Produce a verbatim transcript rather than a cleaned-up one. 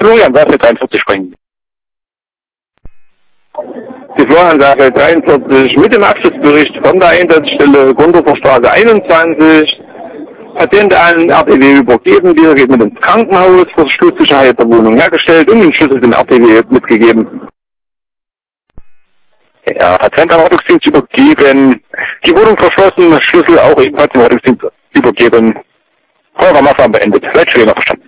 Florian Sache dreiundvierzig sprechen. Die Florian Sache dreiundvierzig mit dem Abschlussbericht von der Einsatzstelle Grundhofer Straße einundzwanzig. Patient an R T W übergeben, dieser geht mit ins Krankenhaus, Verschlusssicherheit der Wohnung hergestellt und den Schlüssel dem R T W mitgegeben. Ja, Patient am Rettungsdienst übergeben, die Wohnung verschlossen, Schlüssel auch ebenfalls dem Rettungsdienst übergeben. Programmaufwand beendet. Vielleicht schon noch verstanden.